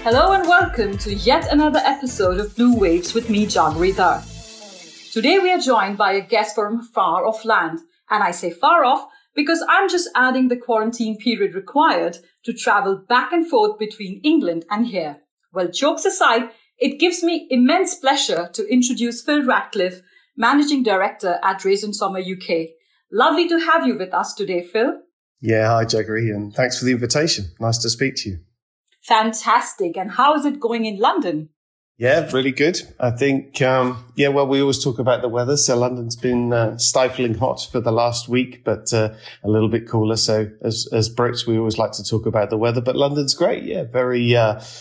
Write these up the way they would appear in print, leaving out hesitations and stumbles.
Hello and welcome to yet another episode of Blue Waves with me, Jaggery Dhar. Today we are joined by a guest from far off land. And I say far off because I'm just adding the quarantine period required to travel back and forth between England and here. Well, jokes aside, it gives me immense pleasure to introduce Phil Ratcliffe, Managing Director at Raisin Sommer UK. Lovely to have you with us today, Phil. Yeah, hi, Jaggery, and thanks for the invitation. Nice to speak to you. Fantastic. And how is it going in London? Yeah, really good. I think, we always talk about the weather. So London's been stifling hot for the last week, but a little bit cooler. So as Brits, we always like to talk about the weather, but London's great. Yeah, very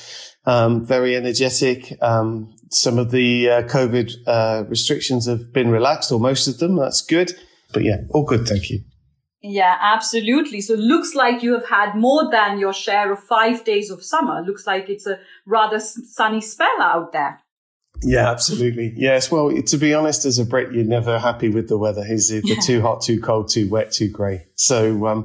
energetic. Some of the COVID restrictions have been relaxed, or most of them. That's good. But yeah, all good. Thank you. Yeah, absolutely. So it looks like you have had more than your share of 5 days of summer. Looks like it's a rather sunny spell out there. Yeah, absolutely. Yes. Well, to be honest, as a Brit, you're never happy with the weather. It's either too hot, too cold, too wet, too grey. So,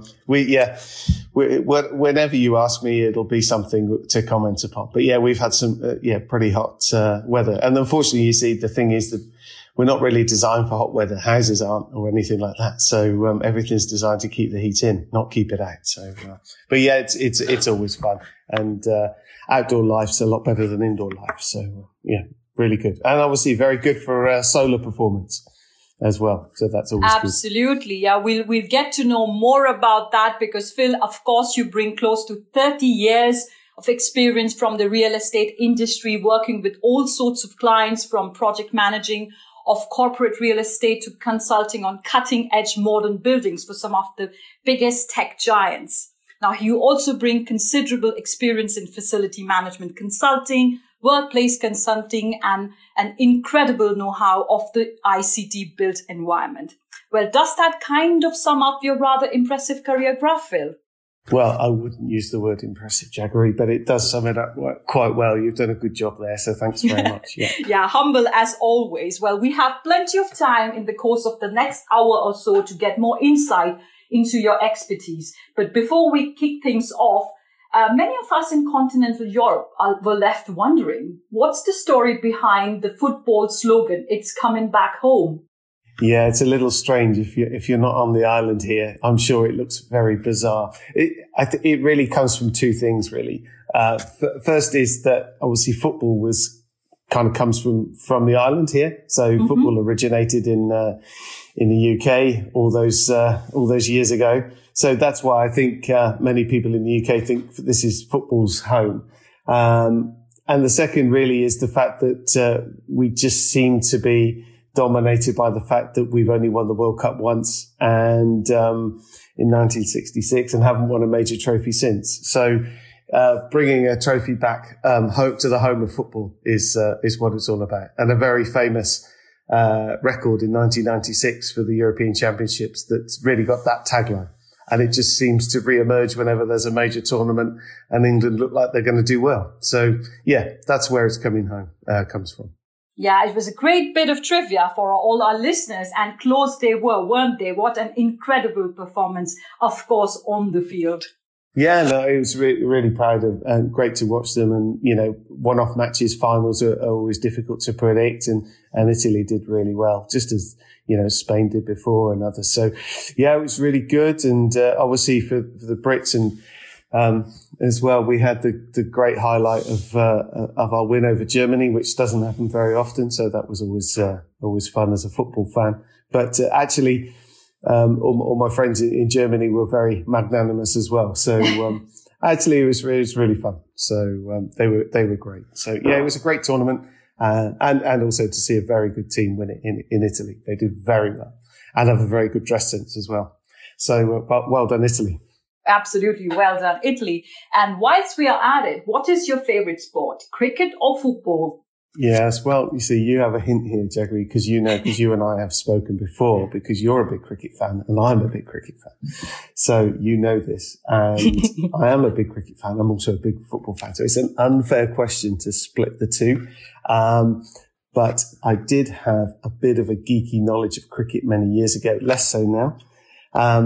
whenever you ask me, it'll be something to comment upon. But yeah, we've had some, pretty hot, weather. And unfortunately, you see, the thing is that we're not really designed for hot weather. Houses aren't, or anything like that. So, everything's designed to keep the heat in, not keep it out. So, but yeah, it's always fun. And, outdoor life's a lot better than indoor life. So, really good. And obviously very good for solar performance as well. So that's always Absolutely. Good. Yeah, we'll get to know more about that because Phil, of course, you bring close to 30 years of experience from the real estate industry, working with all sorts of clients, from project managing of corporate real estate to consulting on cutting edge modern buildings for some of the biggest tech giants. Now, you also bring considerable experience in facility management consulting, workplace consulting, and an incredible know-how of the ICT built environment. Well, does that kind of sum up your rather impressive career graph, Phil? Well, I wouldn't use the word impressive, Jaggery, but it does sum it up quite well. You've done a good job there, so thanks very much. Yeah. Yeah, humble as always. Well, we have plenty of time in the course of the next hour or so to get more insight into your expertise. But before we kick things off, many of us in continental Europe were left wondering, what's the story behind the football slogan, "It's coming back home"? Yeah, it's a little strange if you're not on the island here. I'm sure it looks very bizarre. It really comes from two things, really. First is that obviously football comes from the island here. So football originated in the UK all those years ago. So that's why I think many people in the UK think this is football's home. And the second really is the fact that we just seem to be dominated by the fact that we've only won the World Cup once and in 1966 and haven't won a major trophy since. So bringing a trophy back home to the home of football is what it's all about. And a very famous record in 1996 for the European Championships that's really got that tagline. And it just seems to re-emerge whenever there's a major tournament and England look like they're going to do well. So, yeah, that's where it's comes from. Yeah, it was a great bit of trivia for all our listeners, and close they were, weren't they? What an incredible performance, of course, on the field. Yeah, no, it was really proud of and great to watch them. And, one-off matches, finals are always difficult to predict. And Italy did really well, just as, Spain did before and others. So, yeah, it was really good. And obviously for the Brits and as well, we had the great highlight of our win over Germany, which doesn't happen very often. So that was always fun as a football fan. But actually, all my friends in Germany were very magnanimous as well. So actually, it was really fun. So they were great. So yeah, it was a great tournament, and also to see a very good team win it in Italy. They did very well and have a very good dress sense as well. So well done, Italy. Absolutely. Well done, Italy. And whilst we are at it, what is your favorite sport? Cricket or football? Yes. Well, you see, you have a hint here, Jaggery, because you and I have spoken before, because you're a big cricket fan and I'm a big cricket fan. So you know this. And I am a big cricket fan. I'm also a big football fan. So it's an unfair question to split the two. But I did have a bit of a geeky knowledge of cricket many years ago, less so now.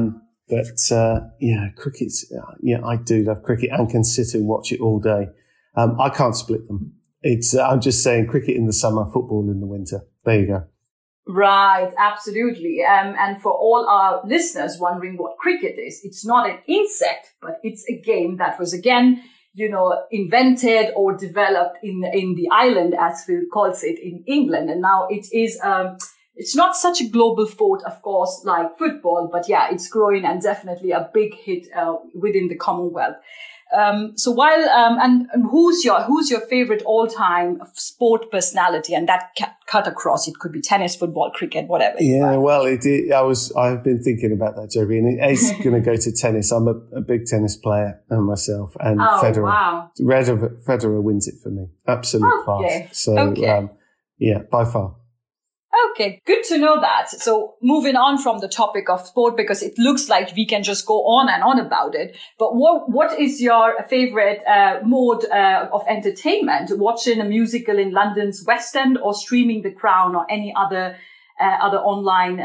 Cricket, I do love cricket and can sit and watch it all day. I can't split them. I'm just saying cricket in the summer, football in the winter. There you go. Right, absolutely. And for all our listeners wondering what cricket is, it's not an insect, but it's a game that was again, invented or developed in the island, as Phil calls it, in England. And now it is, it's not such a global sport, of course, like football, but yeah, it's growing and definitely a big hit, within the Commonwealth. So while, and who's your favorite all-time sport personality? And that cut across, it could be tennis, football, cricket, whatever. Yeah, well, I've been thinking about that, Joby, and it's going to go to tennis. I'm a big tennis player myself, and Federer. Wow. Federer wins it for me. Absolute class. So, yeah, by far. Okay, good to know that. So moving on from the topic of sport, because it looks like we can just go on and on about it. But what is your favorite mode of entertainment? Watching a musical in London's West End, or streaming The Crown, or any other online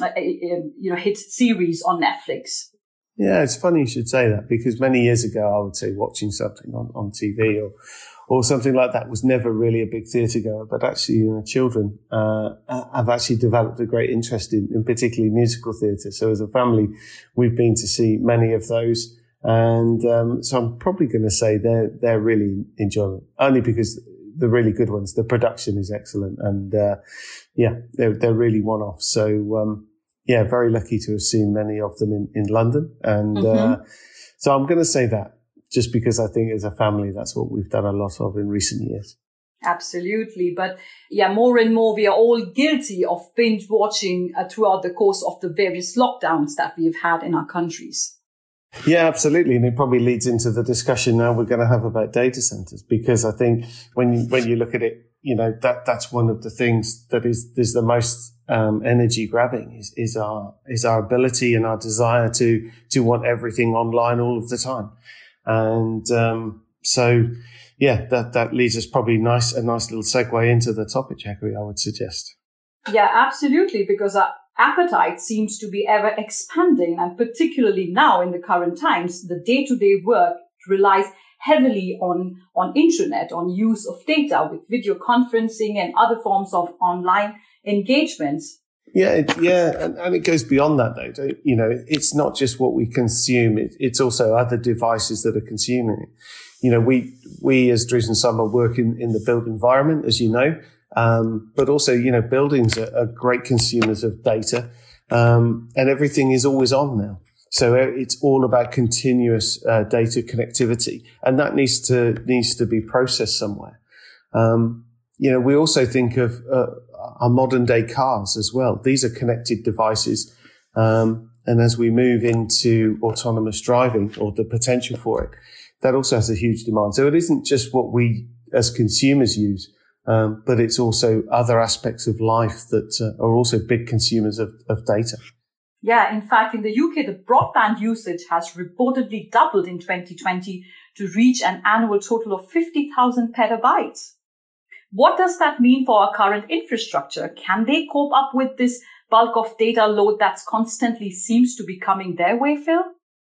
hit series on Netflix? Yeah, it's funny you should say that, because many years ago I would say watching something on TV or something like that was never really a big theatre goer, but actually, children have actually developed a great interest in particularly musical theatre. So as a family, we've been to see many of those, and so I'm probably going to say they're really enjoyable, only because the really good ones, the production is excellent, and they're really one-off. So very lucky to have seen many of them in London, and so I'm going to say that. Just because I think as a family, that's what we've done a lot of in recent years. Absolutely. But yeah, more and more, we are all guilty of binge watching throughout the course of the various lockdowns that we've had in our countries. Yeah, absolutely. And it probably leads into the discussion now we're going to have about data centers, because I think when you look at it, that's one of the things that is the most energy grabbing is our ability and our desire to want everything online all of the time. And that leads us probably a nice little segue into the topic, Jackie, I would suggest. Yeah, absolutely, because our appetite seems to be ever expanding, and particularly now in the current times, the day-to-day work relies heavily on internet, on use of data with video conferencing and other forms of online engagements. Yeah, and it goes beyond that, though. It's not just what we consume; it's also other devices that are consuming it. We as Dresden Sommer work in the built environment, as you know, but also buildings are great consumers of data, and everything is always on now. So it's all about continuous data connectivity, and that needs to be processed somewhere. We also think of our modern day cars as well. These are connected devices. And as we move into autonomous driving, or the potential for it, that also has a huge demand. So it isn't just what we as consumers use, but it's also other aspects of life that are also big consumers of data. Yeah, in fact, in the UK, the broadband usage has reportedly doubled in 2020 to reach an annual total of 50,000 petabytes. What does that mean for our current infrastructure? Can they cope up with this bulk of data load that's constantly seems to be coming their way, Phil?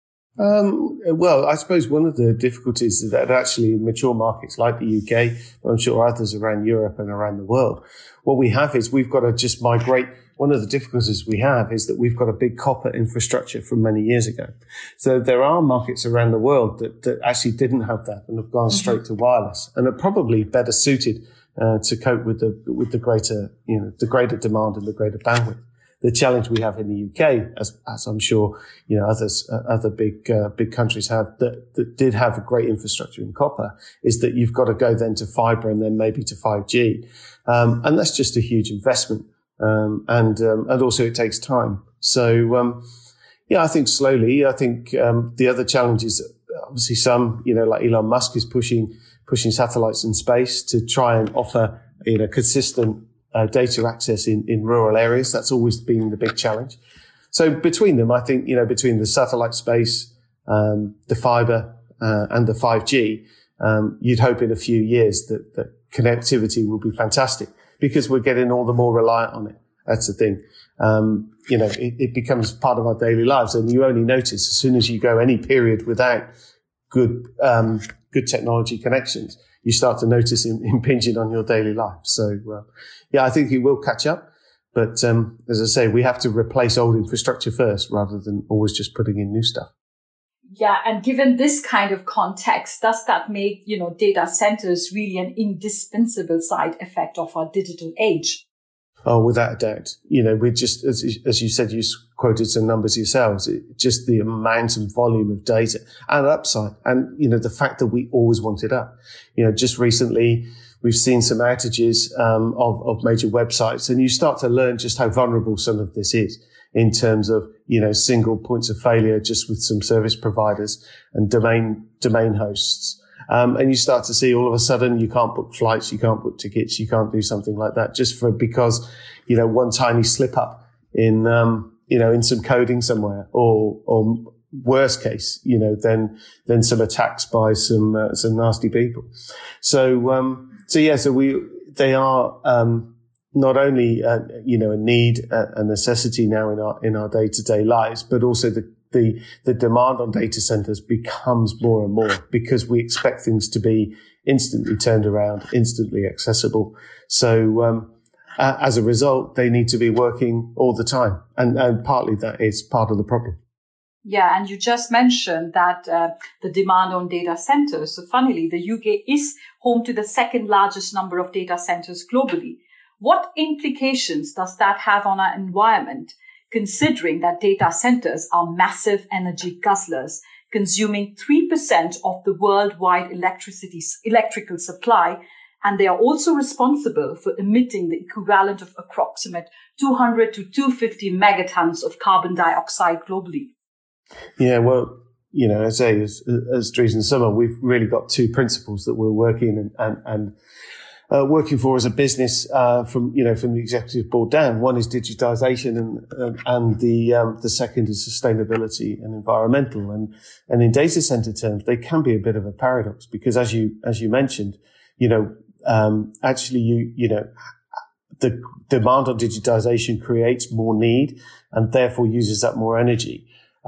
Well, I suppose one of the difficulties is that actually in mature markets like the UK, but I'm sure others around Europe and around the world, what we have is we've got to just migrate. One of the difficulties we have is that we've got a big copper infrastructure from many years ago. So there are markets around the world that actually didn't have that and have gone straight to wireless, and are probably better suited to cope with the greater demand and the greater bandwidth. The challenge we have in the UK, as I'm sure, other big countries have that did have a great infrastructure in copper, is that you've got to go then to fiber and then maybe to 5G. And that's just a huge investment. And also it takes time. So, I think slowly, the other challenge is obviously some, like Elon Musk is pushing satellites in space to try and offer, consistent data access in rural areas. That's always been the big challenge. So between them, I think, between the satellite space, the fiber, and the 5G, you'd hope in a few years that connectivity will be fantastic, because we're getting all the more reliant on it. That's the thing. It becomes part of our daily lives, and you only notice as soon as you go any period without good technology connections, you start to notice impinging on your daily life. So, yeah, I think it will catch up. But as I say, we have to replace old infrastructure first rather than always just putting in new stuff. Yeah, and given this kind of context, does that make, data centers really an indispensable side effect of our digital age? Oh, without a doubt. We just, as you said, you quoted some numbers yourselves, just the amount and volume of data and upside. And, the fact that we always want it up. Just recently, we've seen some outages of major websites, and you start to learn just how vulnerable some of this is in terms of, single points of failure just with some service providers and domain hosts. And you start to see all of a sudden you can't book flights, you can't book tickets, you can't do something like that because, one tiny slip up in some coding somewhere or worst case, then some attacks by some nasty people. So they are, not only, a need, a necessity now in our day-to-day lives, but also the demand on data centers becomes more and more because we expect things to be instantly turned around, instantly accessible. So, as a result, they need to be working all the time. And partly that is part of the problem. Yeah, and you just mentioned that the demand on data centers. So funnily, the UK is home to the second largest number of data centers globally. What implications does that have on our environment, considering that data centers are massive energy guzzlers, consuming 3% of the worldwide electrical supply, and they are also responsible for emitting the equivalent of approximate 200 to 250 megatons of carbon dioxide globally? Yeah, well, as I say, as Dries & Sommer, we've really got two principles that we're working and working for as a business, from the executive board down. One is digitization and the second is sustainability and environmental. And in data center terms, they can be a bit of a paradox because as you mentioned, actually the demand on digitization creates more need and therefore uses up more energy.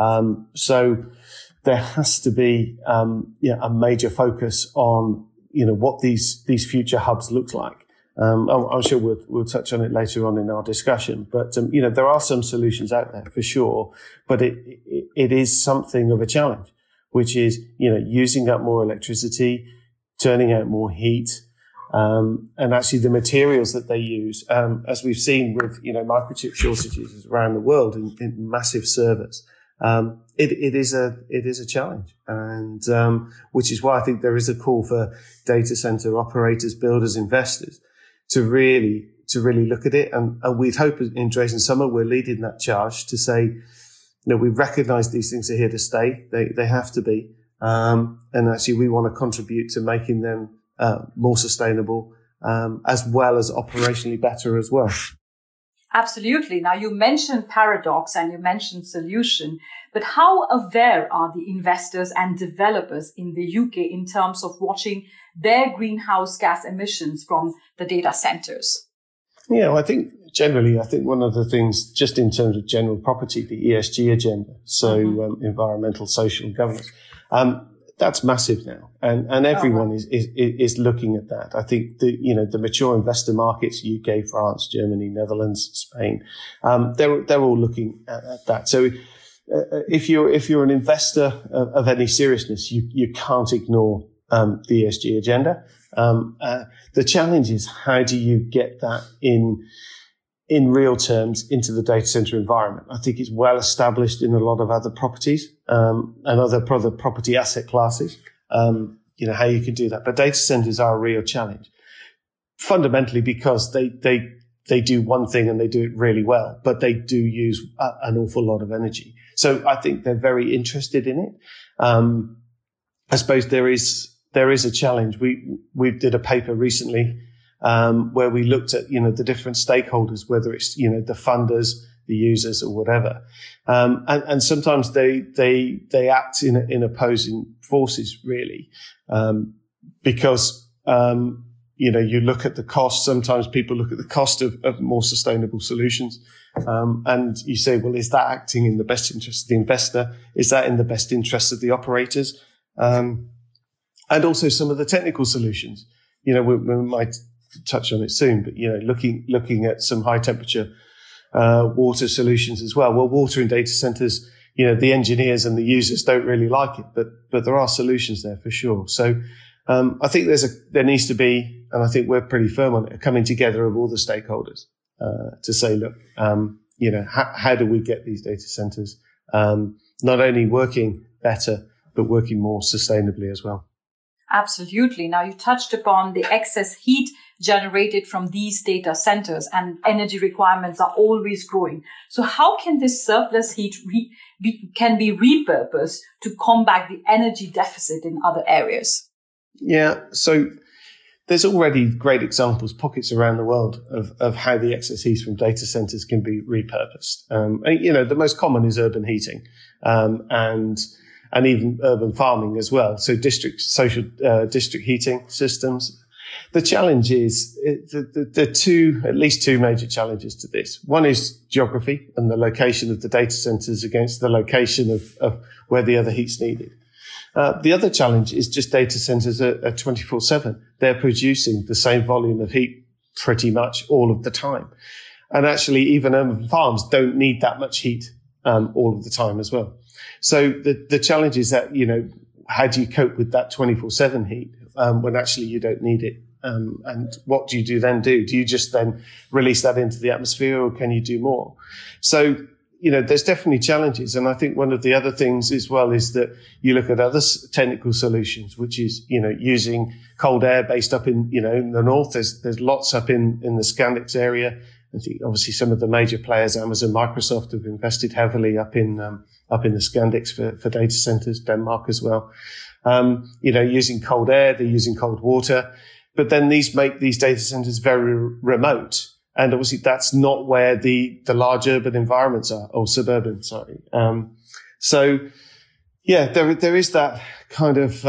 So there has to be, a major focus on what these future hubs look like. I'm sure we'll touch on it later on in our discussion, but, there are some solutions out there for sure, but it is something of a challenge, which is, using up more electricity, turning out more heat, and actually the materials that they use, as we've seen with, microchip shortages around the world in massive servers. It is a challenge, and which is why I think there is a call for data center operators, builders, investors to really look at it. And we'd hope in Dries & Sommer we're leading that charge to say, we recognise these things are here to stay. They have to be, and actually we want to contribute to making them more sustainable, as well as operationally better as well. Absolutely. Now, you mentioned paradox and you mentioned solution, but how aware are the investors and developers in the UK in terms of watching their greenhouse gas emissions from the data centers? Yeah, well, I think one of the things, just in terms of general property, the ESG agenda, so environmental, social, and governance, that's massive now, and everyone is looking at that. I think the mature investor markets, UK, France, Germany, Netherlands, Spain, they're all looking at that. So if you're an investor of any seriousness, you can't ignore the ESG agenda. The challenge is how do you get that in real terms into the data center environment? I think it's well established in a lot of other properties, and other property asset classes, how you can do that. But data centers are a real challenge, fundamentally because they do one thing and they do it really well, but they do use an awful lot of energy. So I think they're very interested in it. I suppose there is a challenge. We did a paper recently, where we looked at, the different stakeholders, whether it's, the funders, the users or whatever. And sometimes they act in opposing forces really. Because, you look at the cost. Sometimes people look at the cost of more sustainable solutions. And you say, well, is that acting in the best interest of the investor? Is that in the best interest of the operators? and also some of the technical solutions. We might touch on it soon, but looking at some high temperature water solutions as well. Well, water in data centers, the engineers and the users don't really like it, but there are solutions there for sure. So I think there needs to be, and I think we're pretty firm on it, a coming together of all the stakeholders to say, look, how do we get these data centers not only working better, but working more sustainably as well? Absolutely. Now, you touched upon the excess heat generated from these data centers, and energy requirements are always growing. So how can this surplus heat can be repurposed to combat the energy deficit in other areas? Yeah. So there's already great examples, pockets around the world of how the excess heat from data centers can be repurposed. The most common is urban heating, and even urban farming as well. So district heating systems. The challenge is at least two major challenges to this. One is geography and the location of the data centers against the location of where the other heat's needed. The other challenge is just data centers are 24/7. They're producing the same volume of heat pretty much all of the time. And actually, even urban farms don't need that much heat all of the time as well. So the challenge is that, how do you cope with that 24/7 heat when actually you don't need it? And what do you then do? Do you just then release that into the atmosphere, or can you do more? So, there's definitely challenges. And I think one of the other things as well is that you look at other technical solutions, which is, using cold air based up in the north. There's lots up in the Scandics area. I think obviously some of the major players, Amazon, Microsoft, have invested heavily up in the Scandics for data centers, Denmark as well. Using cold air, they're using cold water, but then these make these data centers very remote. And obviously that's not where the large urban environments are, or suburban, sorry. There is that kind of,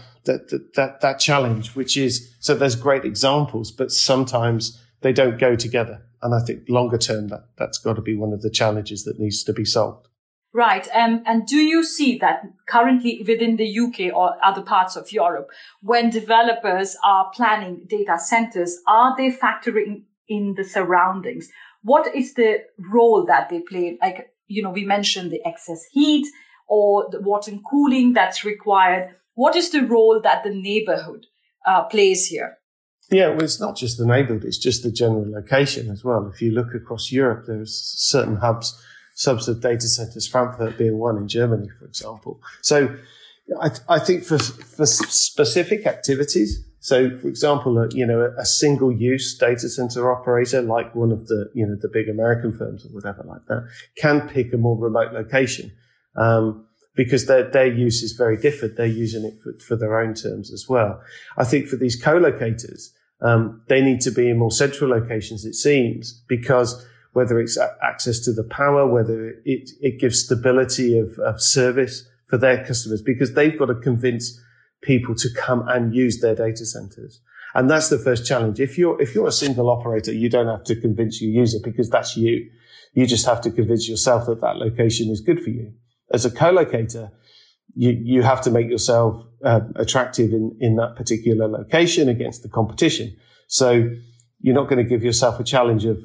that challenge, which is, so there's great examples, but sometimes they don't go together. And I think longer term, that's got to be one of the challenges that needs to be solved. Right. And do you see that currently within the UK or other parts of Europe, when developers are planning data centers, are they factoring in the surroundings? What is the role that they play? Like, we mentioned the excess heat or the water and cooling that's required. What is the role that the neighborhood plays here? Yeah, well, it's not just the neighborhood, it's just the general location as well. If you look across Europe, there's certain subs of data centers, Frankfurt being one in Germany, for example. So I think for specific activities, so for example, a single use data center operator, like one of the, the big American firms or whatever like that, can pick a more remote location, because their use is very different. They're using it for their own terms as well. I think for these co-locators, they need to be in more central locations, it seems, because whether it's access to the power, whether it gives stability of service for their customers, because they've got to convince people to come and use their data centers. And that's the first challenge. If you're a single operator, you don't have to convince your user, because that's you. You just have to convince yourself that location is good for you. As a co-locator, you have to make yourself attractive in that particular location against the competition. So you're not going to give yourself a challenge of,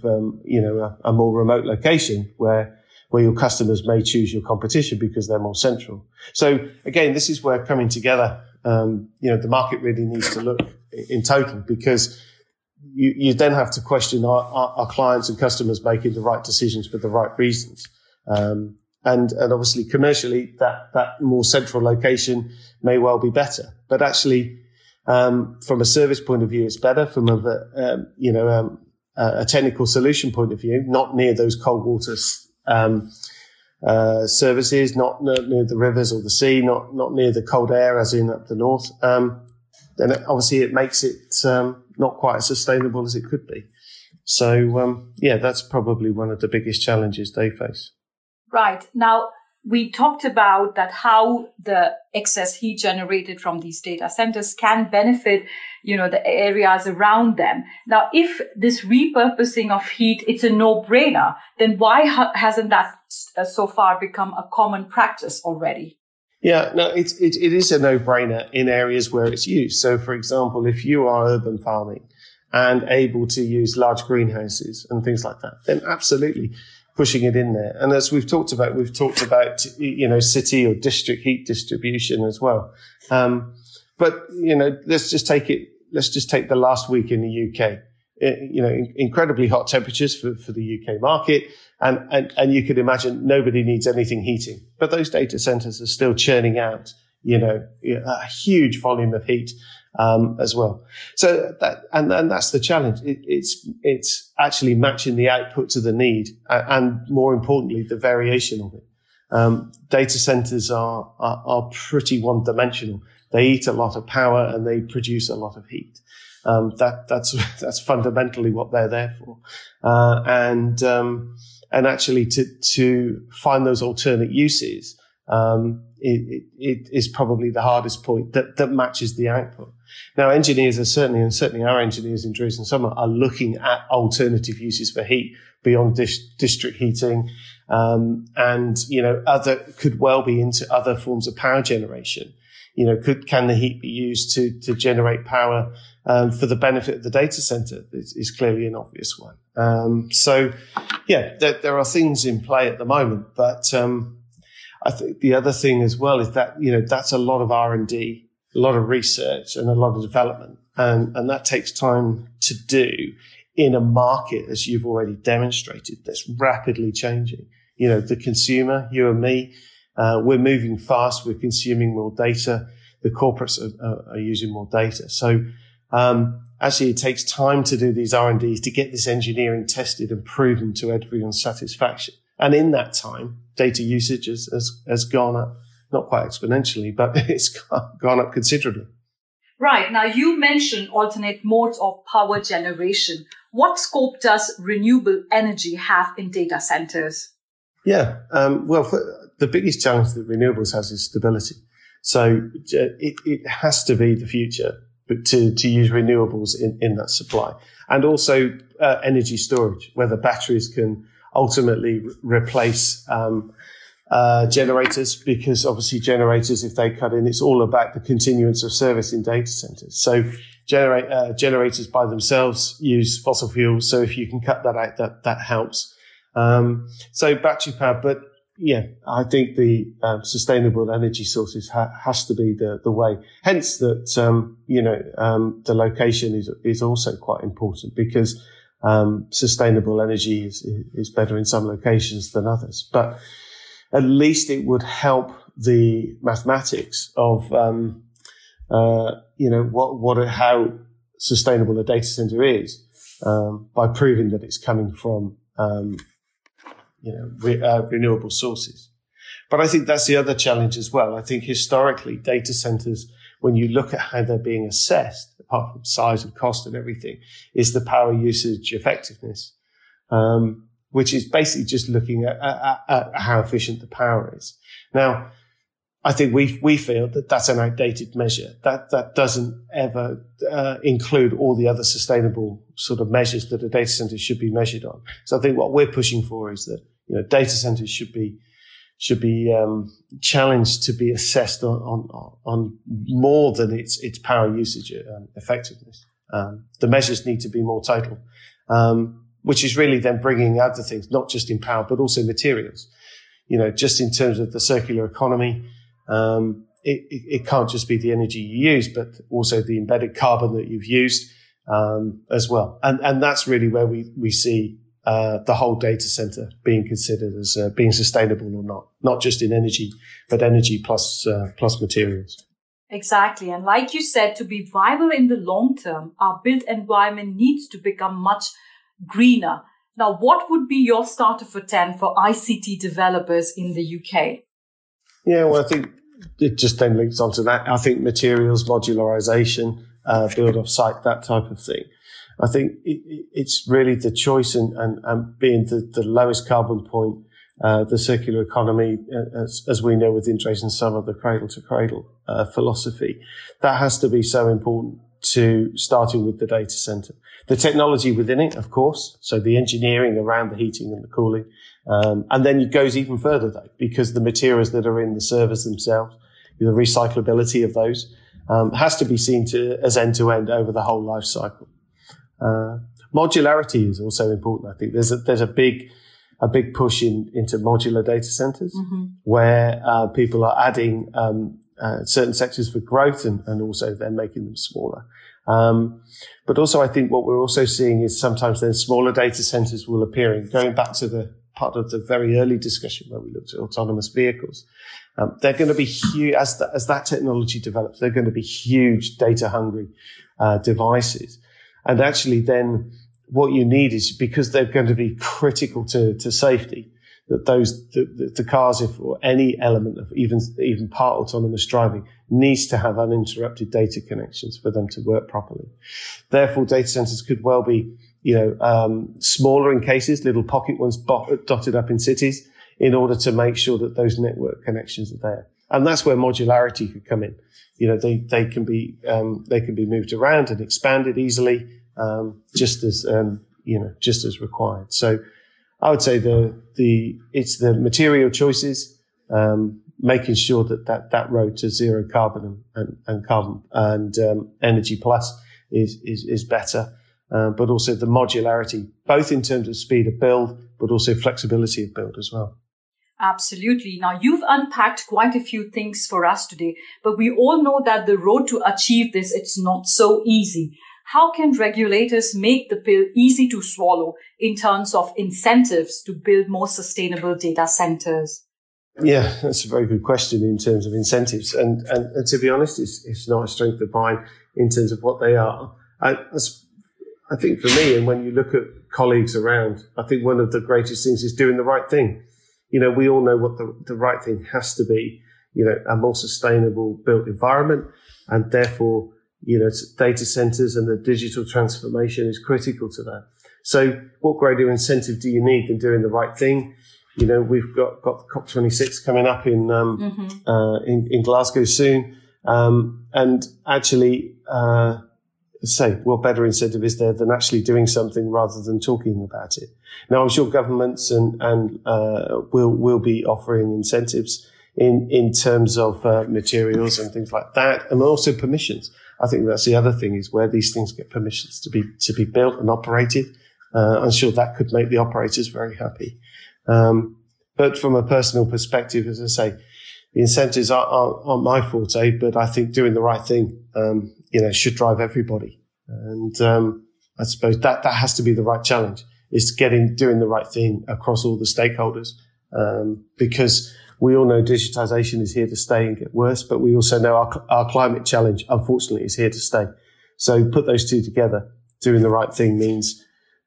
a more remote location where your customers may choose your competition because they're more central. So again, this is where coming together, the market really needs to look in total, because you then have to question, are clients and customers making the right decisions for the right reasons? And obviously commercially that more central location may well be better, but actually, from a service point of view, it's better. From a technical solution point of view, not near those cold water services, not near the rivers or the sea, not near the cold air, as in up the north. Then obviously it makes it not quite as sustainable as it could be. So that's probably one of the biggest challenges they face. Right. Now, we talked about that how the excess heat generated from these data centers can benefit, the areas around them. Now, if this repurposing of heat, it's a no-brainer, then why hasn't that so far become a common practice already? Yeah, no, it is a no-brainer in areas where it's used. So, for example, if you are urban farming and able to use large greenhouses and things like that, then absolutely pushing it in there. And as we've talked about, city or district heat distribution as well. But, let's just take the last week in the UK. Incredibly hot temperatures for the UK market. And you could imagine nobody needs anything heating, but those data centers are still churning out, a huge volume of heat, as well. So that's the challenge. It's actually matching the output to the need and more importantly, the variation of it. Data centers are pretty one dimensional. They eat a lot of power and they produce a lot of heat. That's fundamentally what they're there for. And actually to find those alternate uses, it is probably the hardest point that matches the output. Now, engineers are certainly our engineers in Dresden Sommer are looking at alternative uses for heat beyond district heating. Could well be into other forms of power generation. Can the heat be used to generate power, for the benefit of the data center is clearly an obvious one. There are things in play at the moment, but, I think the other thing as well is that, that's a lot of R&D, a lot of research and a lot of development. And that takes time to do in a market, as you've already demonstrated, that's rapidly changing. The consumer, you and me, we're moving fast. We're consuming more data. The corporates are using more data. So, actually it takes time to do these R&Ds to get this engineering tested and proven to everyone's satisfaction. And in that time, data usage has gone up, not quite exponentially, but it's gone up considerably. Right. Now, you mentioned alternate modes of power generation. What scope does renewable energy have in data centers? Yeah. The biggest challenge that renewables has is stability. So it has to be the future, but to use renewables in that supply. And also energy storage, whether batteries can ultimately replace generators, because obviously generators, if they cut in, it's all about the continuance of service in data centers. So generators by themselves use fossil fuels. So if you can cut that out, that helps. So battery power, but yeah, I think the sustainable energy sources has to be the way. Hence that the location is also quite important, because sustainable energy is better in some locations than others. But at least it would help the mathematics of how sustainable a data center is, by proving that it's coming from renewable sources. But I think that's the other challenge as well. I think historically data centers, when you look at how they're being assessed, apart from size and cost and everything, is the power usage effectiveness, which is basically just looking at how efficient the power is. Now, I think we feel that that's an outdated measure. That doesn't ever include all the other sustainable sort of measures that a data center should be measured on. So I think what we're pushing for is that data centers should be challenged to be assessed on more than its power usage effectiveness. The measures need to be more total, which is really then bringing other things, not just in power, but also materials. Just in terms of the circular economy, it can't just be the energy you use, but also the embedded carbon that you've used, as well. And that's really where we see the whole data center being considered as being sustainable or not just in energy, but energy plus materials. Exactly. And like you said, to be viable in the long term, our built environment needs to become much greener. Now, what would be your starter for 10 for ICT developers in the UK? Yeah, well, I think it just then links onto that. I think materials, modularization, build off site, that type of thing. I think it's really the choice and being the lowest carbon point, the circular economy, as we know within Dresden Sommer, the cradle to cradle philosophy. That has to be so important to starting with the data center. The technology within it, of course, so the engineering around the heating and the cooling. And then it goes even further though, because the materials that are in the servers themselves, the recyclability of those, has to be seen as end-to-end over the whole life cycle. Modularity is also important. I think there's a big push into modular data centers, where people are adding certain sectors for growth and also then making them smaller. But also I think what we're also seeing is sometimes then smaller data centers will appear, and going back to the part of the very early discussion where we looked at autonomous vehicles. They're going to be huge as that technology develops. They're going to be huge data hungry devices, and actually then what you need is, because they're going to be critical to safety, that the cars, if or any element of even part autonomous driving, needs to have uninterrupted data connections for them to work properly. Therefore, data centers could well be, smaller in cases, little pocket ones dotted up in cities, in order to make sure that those network connections are there. And that's where modularity could come in. They can be moved around and expanded easily, just as required. So I would say it's the material choices, making sure that road to zero carbon and energy plus is better. But also the modularity, both in terms of speed of build, but also flexibility of build as well. Absolutely. Now, you've unpacked quite a few things for us today, but we all know that the road to achieve this, it's not so easy. How can regulators make the pill easy to swallow in terms of incentives to build more sustainable data centers? Yeah, that's a very good question in terms of incentives. And to be honest, it's not a strength of mine in terms of what they are. I think for me, and when you look at colleagues around, I think one of the greatest things is doing the right thing. We all know what the right thing has to be, a more sustainable built environment, and therefore, data centers and the digital transformation is critical to that. So what greater incentive do you need than doing the right thing? We've got COP26 coming up in Glasgow soon. And actually, what better incentive is there than actually doing something rather than talking about it? Now, I'm sure governments will be offering incentives in terms of materials and things like that, and also permissions. I think that's the other thing, is where these things get permissions to be built and operated. I'm sure that could make the operators very happy. But from a personal perspective, as I say, the incentives aren't my forte, but I think doing the right thing, should drive everybody. And I suppose that has to be the right challenge, is doing the right thing across all the stakeholders, because we all know digitization is here to stay and get worse, but we also know our climate challenge, unfortunately, is here to stay. So put those two together. Doing the right thing means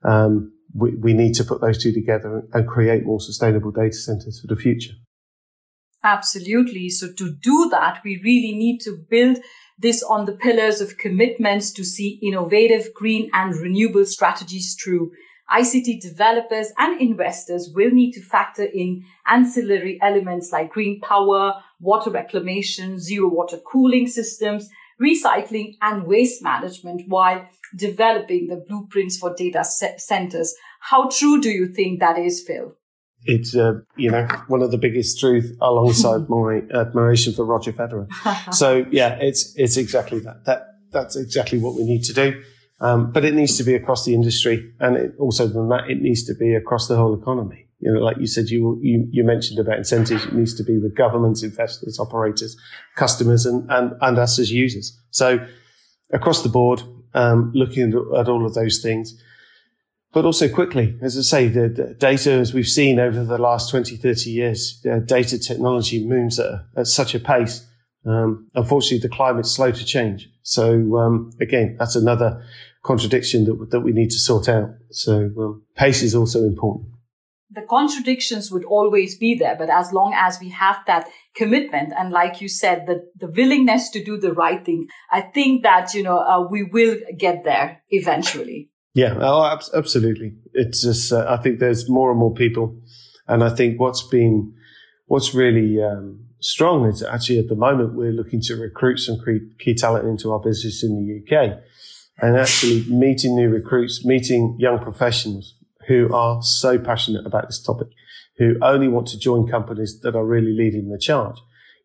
we need to put those two together and create more sustainable data centers for the future. Absolutely. So to do that, we really need to build this on the pillars of commitments to see innovative, green and renewable strategies through. ICT developers and investors will need to factor in ancillary elements like green power, water reclamation, zero water cooling systems, recycling and waste management while developing the blueprints for data centers. How true do you think that is, Phil? It's, one of the biggest truths alongside my admiration for Roger Federer. So yeah, it's exactly that. That's exactly what we need to do. But it needs to be across the industry, and it needs to be across the whole economy. Like you said, you mentioned about incentives. It needs to be with governments, investors, operators, customers, and us as users. So across the board, looking at all of those things, but also quickly, as I say, the data, as we've seen over the last 20, 30 years, data technology moves at such a pace. Unfortunately, the climate's slow to change. So, again, that's another contradiction that we need to sort out. So, pace is also important. The contradictions would always be there, but as long as we have that commitment and, like you said, the willingness to do the right thing, I think that, we will get there eventually. Yeah, absolutely. It's just, I think there's more and more people. And I think what's really, strong is actually at the moment we're looking to recruit some key talent into our business in the UK, and actually meeting new recruits, meeting young professionals who are so passionate about this topic, who only want to join companies that are really leading the charge.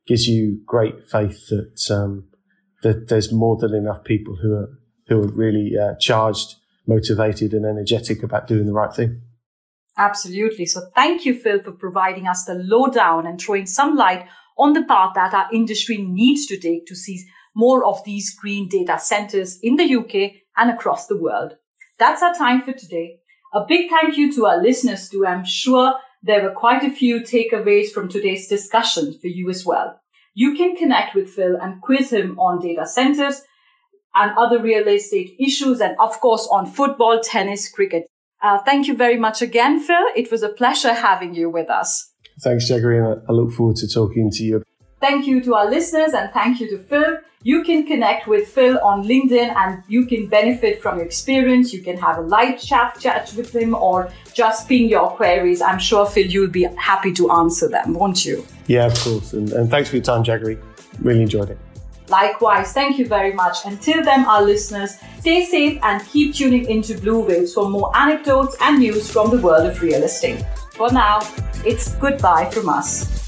gives you great faith that there's more than enough people who are really charged, motivated and energetic about doing the right thing. Absolutely. So thank you, Phil, for providing us the lowdown and throwing some light on the path that our industry needs to take to see more of these green data centers in the UK and across the world. That's our time for today. A big thank you to our listeners too. I'm sure there were quite a few takeaways from today's discussion for you as well. You can connect with Phil and quiz him on data centers and other real estate issues and of course on football, tennis, cricket. Thank you very much again, Phil. It was a pleasure having you with us. Thanks, Jaggery, and I look forward to talking to you. Thank you to our listeners and thank you to Phil. You can connect with Phil on LinkedIn and you can benefit from your experience. You can have a light chat with him or just ping your queries. I'm sure, Phil, you'll be happy to answer them, won't you? Yeah, of course. And thanks for your time, Jaggery. Really enjoyed it. Likewise, thank you very much. Until then, our listeners, stay safe and keep tuning into Blue Waves for more anecdotes and news from the world of real estate. For now, it's goodbye from us.